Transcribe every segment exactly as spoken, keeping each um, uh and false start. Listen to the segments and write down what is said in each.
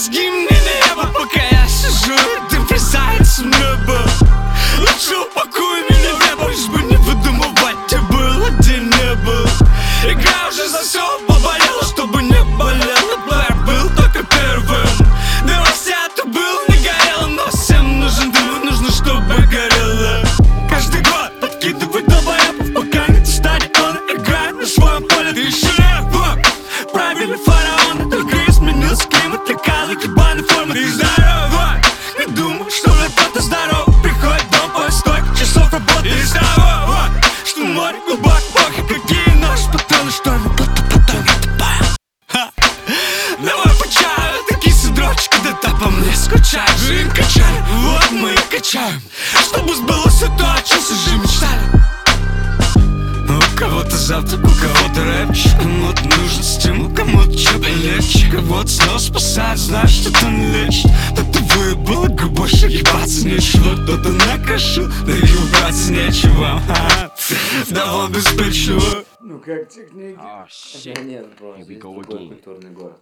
мозги мне на небо, пока я сижу, и дым врезается в небо. Лучше упакуй меня в небо, лишь бы не выдумывать, где был, а где не был. Игра уже за все поболела, чтобы не болело. Плеер был только первым. Новостят ты был, не горел, но всем нужен дым, нужно, чтобы горело. Каждый год подкидывай долбоебов, пока не станет он. Играет на своем поле, ты еще не вот. Правильный фараон, только изменился климат, лекалы, ебаной формы. Ты здорова, не думаю, что ли кто-то здоров. Приходит дом после столько часов работы. И здорова, что море глубоко, похер, какие наши патроны, что ли потом тупая. Давай по чаю, такие дрочки, да та по мне скучает. Жизнь качаем, вот мы и качаем, чтобы сбылось все то, о чем всю жизнь мечтали. У кого-то завтрак, у кого-то рэпчик, кому-то нужен стимул, кому-то что-то легче. Кого-то снова спасает, знаешь, что-то не лечит. Кто-то выебал, и больше ебаться нечего. Кто-то накрошил, да и убраться нечего. Да он беспечного. Ну как техники? Oh shit. Нет, бро, Here we здесь go такой again. культурный город.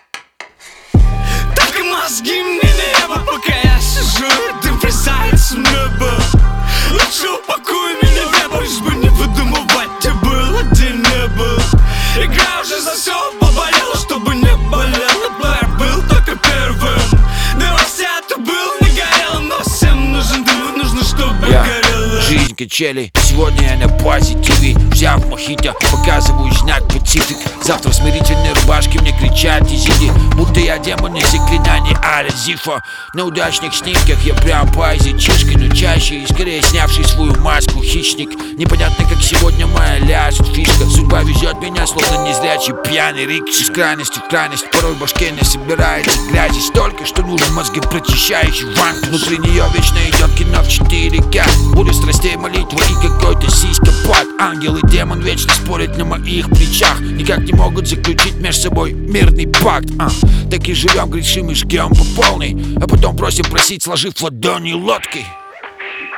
Только мозги мне на небо, пока я сижу, и дым врезается в небо. Лучше упакуй меня в небо, лишь бы не выдумывать, где был, а где не был. Игра уже за все поболела, чтобы не болело. Плеер был только первым. Новостят ты был, не горел, но всем нужен дым, нужно, чтобы Я. горело. Жизнь качели, сегодня я на позитиве. Взяв мохито, показываю знак Пацифик. Завтра в смирительной рубашке мне кричат изиди, будто я демон из заклинаний Аля Зифа. На удачных снимках я прям позитишкой, но чаще и скорее снявший свою маску хищник. Непонятно, как сегодня моя ляжет фишка. Судьба везет меня, словно незрячий пьяный рикши. Из крайности в крайность, порой в башке не собирается грязи столько, что нужен мозги прочищающий вант. Внутри нее вечно идет кино в четыре ка. Буря страстей, молитва и какой-то сиськопад. Ангел и демон вечно спорят на моих плечах, никак не могут заключить между собой мирный пакт. а. Так и живем, грешим и жгем по полной, а потом просим просить, сложив ладони лодкой.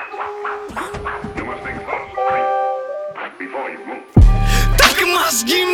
Только мозги